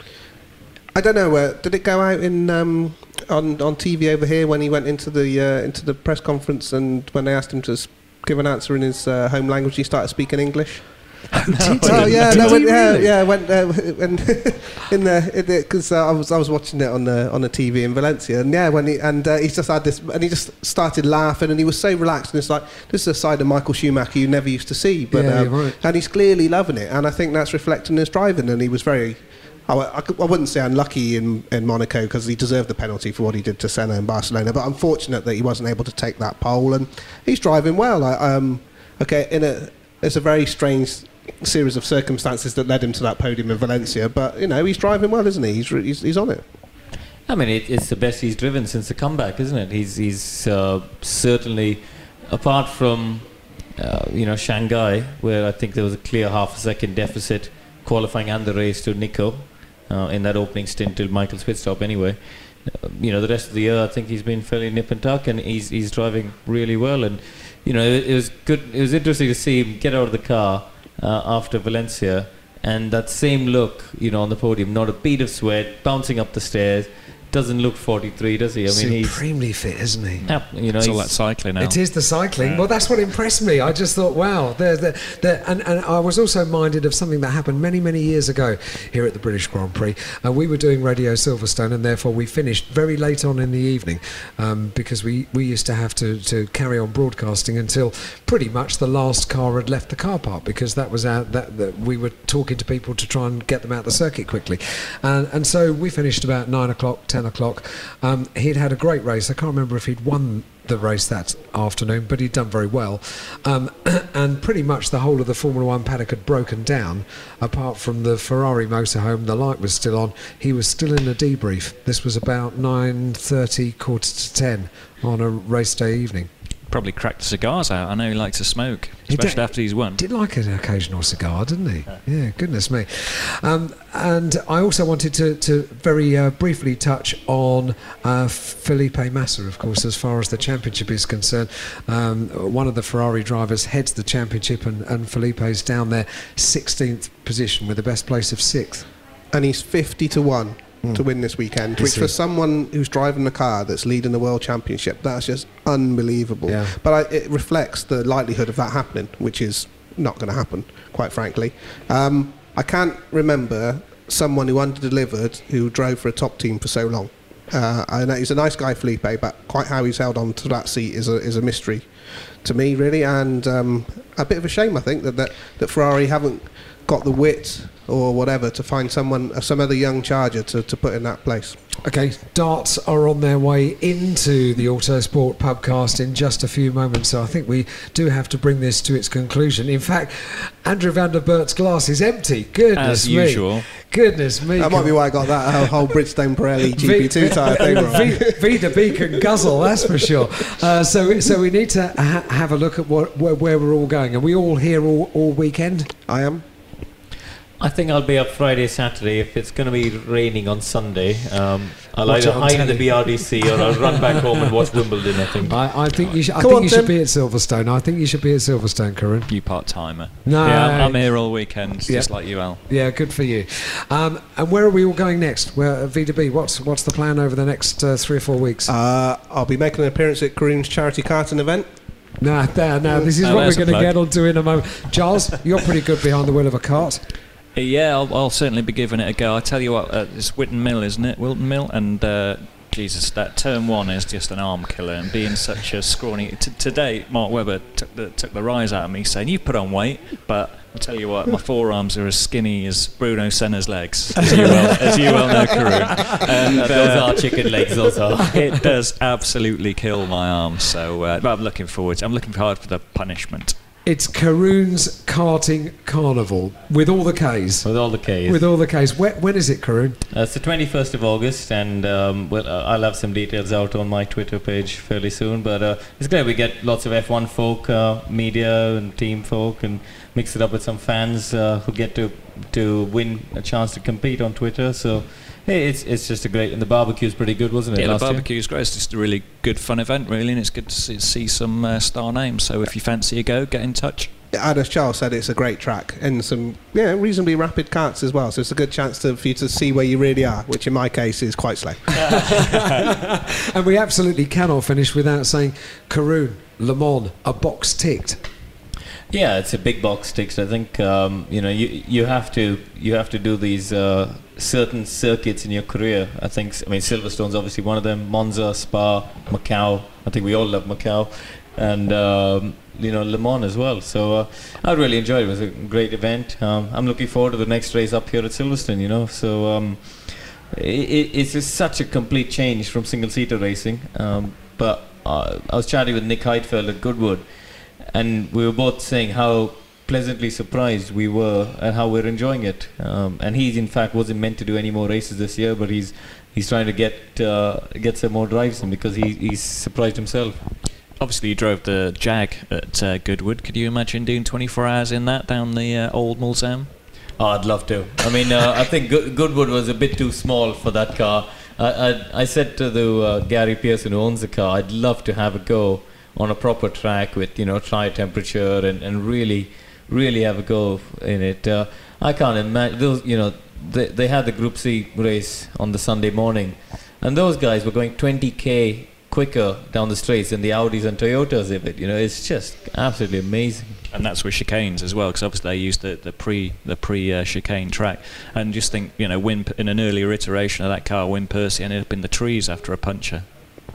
I don't know. Uh, did it go out in um, on on T V over here when he went into the uh, into the press conference, and when they asked him to give an answer in his uh, home language, he started speaking English? Oh, did oh he? yeah, Did no, he when, yeah, really? yeah. Went uh, when in the because uh, I was I was watching it on the on the T V in Valencia, and yeah, when he and uh, he's just had this, and he just started laughing, and he was so relaxed, and it's like this is a side of Michael Schumacher you never used to see, but Yeah, um, you're right. and he's clearly loving it, and I think that's reflecting his driving, and he was very. I, I, I wouldn't say unlucky in, in Monaco, because he deserved the penalty for what he did to Senna in Barcelona, but unfortunate that he wasn't able to take that pole, and he's driving well. I, um, okay, in a it's a very strange series of circumstances that led him to that podium in Valencia, but you know he's driving well, isn't he? He's re- he's, he's on it. I mean, it, it's the best he's driven since the comeback, isn't it? He's he's uh, certainly, apart from uh, you know Shanghai, where I think there was a clear half a second deficit qualifying and the race to Nico. Uh, in that opening stint till Michael's pit stop anyway. Uh, you know, the rest of the year I think he's been fairly nip and tuck, and he's he's driving really well, and you know it, it was good it was interesting to see him get out of the car uh, after Valencia, and that same look, you know, on the podium, not a bead of sweat, bouncing up the stairs. Doesn't look forty-three, does he? I mean, he's supremely fit, isn't he? yeah, you know, It's all he's- that cycling now. It is the cycling. Yeah. Well, that's what impressed me. I just thought, wow. There, there, there, and, and I was also minded of something that happened many, many years ago here at the British Grand Prix. Uh, we were doing Radio Silverstone, and therefore we finished very late on in the evening um, because we, we used to have to, to carry on broadcasting until pretty much the last car had left the car park, because that was our, that, that we were talking to people to try and get them out the circuit quickly. And, and so we finished about nine o'clock, ten ten o'clock. Um, he'd had a great race. I can't remember if he'd won the race that afternoon, but he'd done very well. Um, and pretty much the whole of the Formula One paddock had broken down, apart from the Ferrari motorhome. The light was still on. He was still in a debrief. This was about nine thirty, quarter to ten on a race day evening. Probably cracked the cigars out. I know he likes to smoke, He especially did- after he's won. Did like an occasional cigar, didn't he? Yeah, goodness me. Um, and I also wanted to, to very uh, briefly touch on uh, Felipe Massa, of course, as far as the championship is concerned. Um, one of the Ferrari drivers heads the championship, and, and Felipe's down there sixteenth position with the best place of sixth. And he's fifty to one Mm. to win this weekend, Is which he? for someone who's driving a car that's leading the World Championship, that's just unbelievable. Yeah. But I, it reflects the likelihood of that happening, which is not going to happen, quite frankly. Um, I can't remember someone who under-delivered who drove for a top team for so long. Uh, I know he's a nice guy, Felipe, but quite how he's held on to that seat is a, is a mystery to me, really, and um, a bit of a shame, I think, that, that, that Ferrari haven't got the wit or whatever to find someone, uh, some other young charger to, to put in that place. Okay, darts are on their way into the Autosport Pubcast in just a few moments, so I think we do have to bring this to its conclusion. In fact, Andrew van der Bert's glass is empty. Goodness As me. usual. Goodness me. That might be why I got that uh, whole Bridgestone Pirelli G P two tyre thing wrong. V, v the B can guzzle, that's for sure. Uh, so, so we need to ha- have a look at what, where, where we're all going. Are we all here all, all weekend? I am. I think I'll be up Friday, Saturday. If it's going to be raining on Sunday, um, I'll Watch either it on hide in telly. the B R D C or I'll run back home and watch Wimbledon, I think. I, I think you should. I Come think on, you Tim. should be at Silverstone. I think you should be at Silverstone, Corinne. You part-timer. No. Yeah, I'm, I'm here all weekend, Yeah. just like you, Al. Yeah, good for you. Um, and where are we all going next? Where V to B? What's what's the plan over the next uh, three or four weeks? Uh, I'll be making an appearance at Karoon's charity karting event. no, there, no. This is Oh, what we're there's a going to plug. get onto in a moment. Charles, you're pretty good behind the wheel of a cart. Yeah, I'll, I'll certainly be giving it a go. I tell you what, uh, it's Witton Mill, isn't it? Wilton Mill, and uh, Jesus, that turn one is just an arm killer. And being such a scrawny, t- today Mark Webber took the took the rise out of me, saying you've put on weight, but I tell you what, my forearms are as skinny as Bruno Senna's legs, as you well, as you well know, Karun. And Uh, those are chicken legs, those are. it does absolutely kill my arms. So, uh, but I'm looking forward. To, I'm looking hard for the punishment. It's Karoon's Karting Carnival with all the K's. With all the Ks. With all the K's. When, when is it, Karoon? Uh, it's the twenty-first of August, and um, well, uh, I'll have some details out on my Twitter page fairly soon. But uh, it's great. We get lots of F one folk, uh, media, and team folk, and mix it up with some fans uh, who get to to win a chance to compete on Twitter. So hey, it's it's just a great. And the barbecue's pretty good, wasn't it? Yeah, the last year? barbecue's great. It's just a really good, fun event, really, and it's good to see, see some uh, star names. So if you fancy a go, get in touch. And as Charles said, it's a great track and some yeah reasonably rapid karts as well. So it's a good chance to, for you to see where you really are, which in my case is quite slow. And we absolutely cannot finish without saying Karoon, Le Mans, a box ticked. Yeah, it's a big box ticked. I think um, you know you you have to you have to do these uh, certain circuits in your career. I think I mean Silverstone's obviously one of them. Monza, Spa, Macau. I think we all love Macau, and um, you know Le Mans as well. So uh, I really enjoyed it. It was a great event. Um, I'm looking forward to the next race up here at Silverstone. You know, so um, it, it's just such a complete change from single seater racing. Um, but uh, I was chatting with Nick Heidfeld at Goodwood. And we were both saying how pleasantly surprised we were at how we're enjoying it. Um, and he, in fact, wasn't meant to do any more races this year, but he's he's trying to get uh, get some more drives in because he, he's surprised himself. Obviously, you drove the Jag at uh, Goodwood. Could you imagine doing twenty-four hours in that down the uh, old Mulsanne? Oh, I'd love to. I mean, uh, I think Good- Goodwood was a bit too small for that car. I I, I said to the uh, Gary Pearson who owns the car, I'd love to have a go on a proper track with, you know, try temperature and, and really, really have a go in it. Uh, I can't imagine those. You know, they they had the Group C race on the Sunday morning, and those guys were going twenty k quicker down the straights than the Audis and Toyotas of it. You know, it's just absolutely amazing. And that's with chicanes as well, because obviously they used the, the pre the pre uh, chicane track. And just think, you know, Win in an earlier iteration of that car, Win Percy ended up in the trees after a puncture.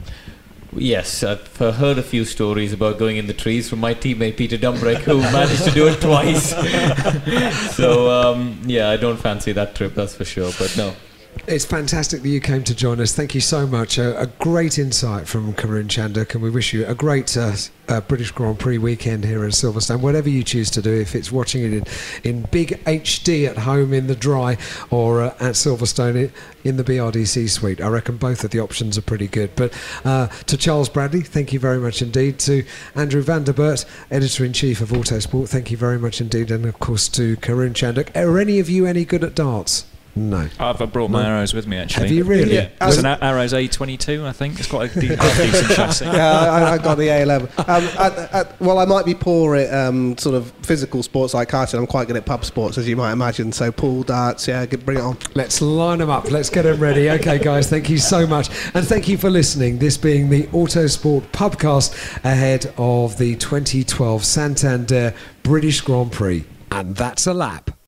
Yes, I've uh, heard a few stories about going in the trees from my teammate Peter Dumbrick, who managed to do it twice. So, um, yeah, I don't fancy that trip, that's for sure, but no. It's fantastic that you came to join us. Thank you so much. A, a great insight from Karun Chandak, and we wish you a great uh, uh, British Grand Prix weekend here in Silverstone. Whatever you choose to do, if it's watching it in, in big H D at home in the dry, or uh, at Silverstone in the B R D C suite, I reckon both of the options are pretty good. But uh, to Charles Bradley, thank you very much indeed. To Andrew van der Bert, Editor-in-Chief of Autosport, thank you very much indeed. And of course to Karun Chandak. Are any of you any good at darts? No. I've brought my No. arrows with me, actually. Have you really? Yeah. It's an A- Arrows A twenty-two, I think. It's quite a de- half decent chassis. Yeah, I, I got the A eleven. Um, at, at, well, I might be poor at um, sort of physical sports like karting. I'm quite good at pub sports, as you might imagine. So pool, darts, yeah, good, bring it on. Let's line them up. Let's get them ready. Okay, guys, thank you so much. And thank you for listening. This being the Autosport Pubcast ahead of the twenty twelve Santander British Grand Prix. And that's a lap.